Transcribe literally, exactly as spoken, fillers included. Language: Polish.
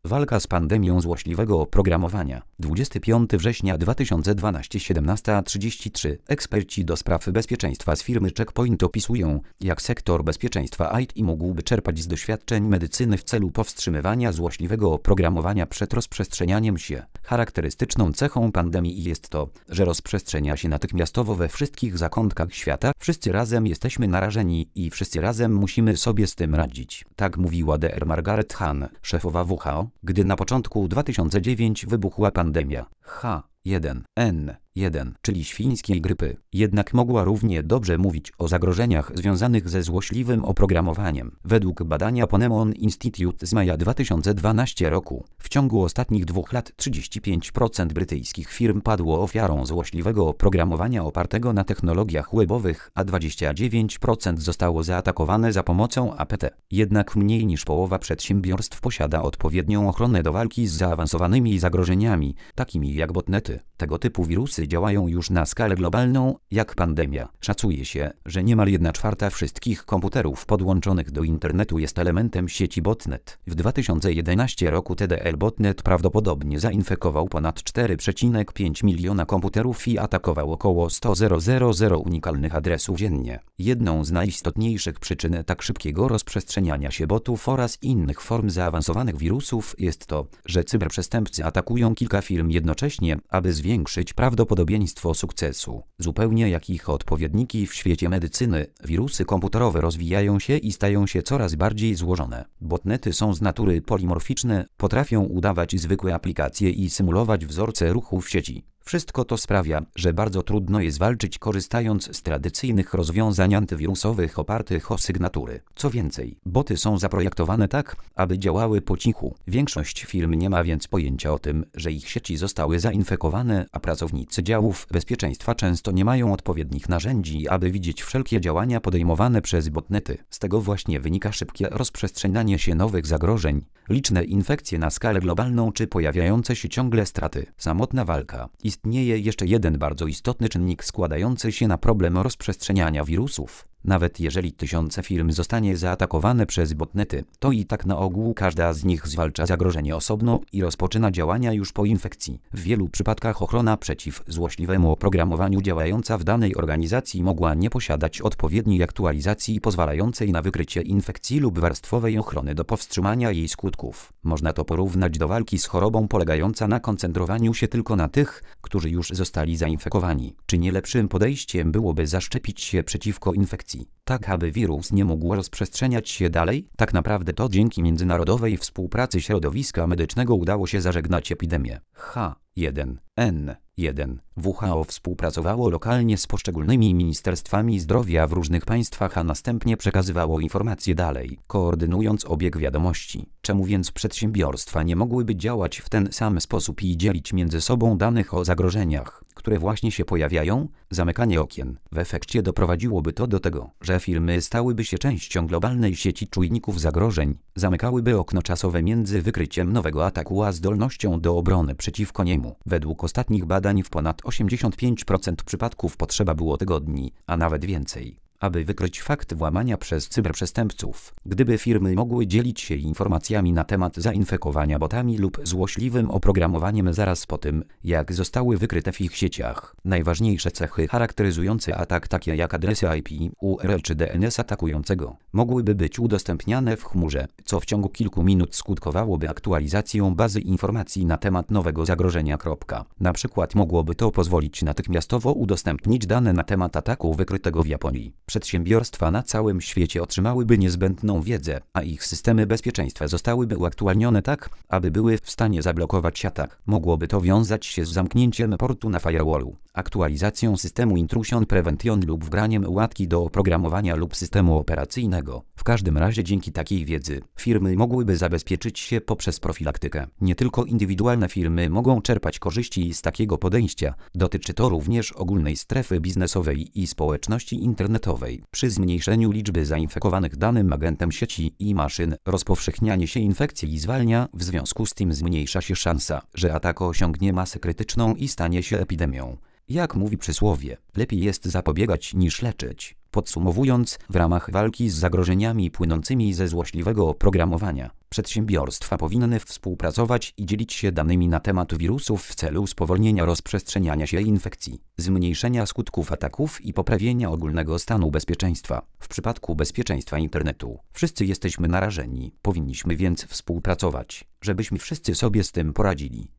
Walka z pandemią złośliwego oprogramowania. dwudziestego piątego września dwa tysiące dwunastego, siedemnasta trzydzieści trzy. Eksperci do spraw bezpieczeństwa z firmy Checkpoint opisują, jak sektor bezpieczeństwa I T mógłby czerpać z doświadczeń medycyny w celu powstrzymywania złośliwego oprogramowania przed rozprzestrzenianiem się. Charakterystyczną cechą pandemii jest to, że rozprzestrzenia się natychmiastowo we wszystkich zakątkach świata. Wszyscy razem jesteśmy narażeni i wszyscy razem musimy sobie z tym radzić. Tak mówiła dr Margaret Chan, szefowa W H O, gdy na początku dwa tysiące dziewiątego wybuchła pandemia H jeden N jeden, czyli świńskiej grypy. Jednak mogła równie dobrze mówić o zagrożeniach związanych ze złośliwym oprogramowaniem. Według badania Ponemon Institute z maja dwa tysiące dwunastego roku, w ciągu ostatnich dwóch lat trzydzieści pięć procent brytyjskich firm padło ofiarą złośliwego oprogramowania opartego na technologiach webowych, a dwadzieścia dziewięć procent zostało zaatakowane za pomocą A P T. Jednak mniej niż połowa przedsiębiorstw posiada odpowiednią ochronę do walki z zaawansowanymi zagrożeniami, takimi jak botnety. Tego typu wirusy działają już na skalę globalną, jak pandemia. Szacuje się, że niemal jedna czwarta wszystkich komputerów podłączonych do internetu jest elementem sieci botnet. W dwa tysiące jedenastego roku T D L Botnet prawdopodobnie zainfekował ponad cztery przecinek pięć miliona komputerów i atakował około sto tysięcy unikalnych adresów dziennie. Jedną z najistotniejszych przyczyn tak szybkiego rozprzestrzeniania się botów oraz innych form zaawansowanych wirusów jest to, że cyberprzestępcy atakują kilka firm jednocześnie, aby zwiększyć prawdopodobieństwo sukcesu. Zupełnie jak ich odpowiedniki w świecie medycyny, wirusy komputerowe rozwijają się i stają się coraz bardziej złożone. Botnety są z natury polimorficzne, potrafią udawać zwykłe aplikacje i symulować wzorce ruchu w sieci. Wszystko to sprawia, że bardzo trudno jest walczyć korzystając z tradycyjnych rozwiązań antywirusowych opartych o sygnatury. Co więcej, boty są zaprojektowane tak, aby działały po cichu. Większość firm nie ma więc pojęcia o tym, że ich sieci zostały zainfekowane, a pracownicy działów bezpieczeństwa często nie mają odpowiednich narzędzi, aby widzieć wszelkie działania podejmowane przez botnety. Z tego właśnie wynika szybkie rozprzestrzenianie się nowych zagrożeń, liczne infekcje na skalę globalną czy pojawiające się ciągle straty. Samotna walka. Istnieje jeszcze jeden bardzo istotny czynnik składający się na problem rozprzestrzeniania wirusów. Nawet jeżeli tysiące firm zostanie zaatakowane przez botnety, to i tak na ogół każda z nich zwalcza zagrożenie osobno i rozpoczyna działania już po infekcji. W wielu przypadkach ochrona przeciw złośliwemu oprogramowaniu działająca w danej organizacji mogła nie posiadać odpowiedniej aktualizacji pozwalającej na wykrycie infekcji lub warstwowej ochrony do powstrzymania jej skutków. Można to porównać do walki z chorobą polegająca na koncentrowaniu się tylko na tych, którzy już zostali zainfekowani. Czy nie lepszym podejściem byłoby zaszczepić się przeciwko infekcji, tak aby wirus nie mógł rozprzestrzeniać się dalej? Tak naprawdę to dzięki międzynarodowej współpracy środowiska medycznego udało się zażegnać epidemię H jeden N jeden. W H O współpracowało lokalnie z poszczególnymi ministerstwami zdrowia w różnych państwach, a następnie przekazywało informacje dalej, koordynując obieg wiadomości. Czemu więc przedsiębiorstwa nie mogłyby działać w ten sam sposób i dzielić między sobą danych o zagrożeniach, które właśnie się pojawiają? Zamykanie okien. W efekcie doprowadziłoby to do tego, że firmy stałyby się częścią globalnej sieci czujników zagrożeń, zamykałyby okno czasowe między wykryciem nowego ataku a zdolnością do obrony przeciwko niemu. Według ostatnich badań w ponad osiemdziesiąt pięć procent przypadków potrzeba było tygodni, a nawet więcej, aby wykryć fakt włamania przez cyberprzestępców. Gdyby firmy mogły dzielić się informacjami na temat zainfekowania botami lub złośliwym oprogramowaniem zaraz po tym, jak zostały wykryte w ich sieciach. Najważniejsze cechy charakteryzujące atak, takie jak adresy I P, U R L czy D N S atakującego, mogłyby być udostępniane w chmurze, co w ciągu kilku minut skutkowałoby aktualizacją bazy informacji na temat nowego zagrożenia. Na przykład mogłoby to pozwolić natychmiastowo udostępnić dane na temat ataku wykrytego w Japonii. Przedsiębiorstwa na całym świecie otrzymałyby niezbędną wiedzę, a ich systemy bezpieczeństwa zostałyby uaktualnione tak, aby były w stanie zablokować atak. Mogłoby to wiązać się z zamknięciem portu na firewallu, aktualizacją systemu Intrusion Prevention lub wgraniem łatki do oprogramowania lub systemu operacyjnego. W każdym razie dzięki takiej wiedzy firmy mogłyby zabezpieczyć się poprzez profilaktykę. Nie tylko indywidualne firmy mogą czerpać korzyści z takiego podejścia. Dotyczy to również ogólnej strefy biznesowej i społeczności internetowej. Przy zmniejszeniu liczby zainfekowanych danym agentem sieci i maszyn, rozpowszechnianie się infekcji zwalnia, w związku z tym zmniejsza się szansa, że atak osiągnie masę krytyczną i stanie się epidemią. Jak mówi przysłowie, lepiej jest zapobiegać niż leczyć. Podsumowując, w ramach walki z zagrożeniami płynącymi ze złośliwego oprogramowania, przedsiębiorstwa powinny współpracować i dzielić się danymi na temat wirusów w celu spowolnienia rozprzestrzeniania się infekcji, zmniejszenia skutków ataków i poprawienia ogólnego stanu bezpieczeństwa. W przypadku bezpieczeństwa internetu wszyscy jesteśmy narażeni, powinniśmy więc współpracować, żebyśmy wszyscy sobie z tym poradzili.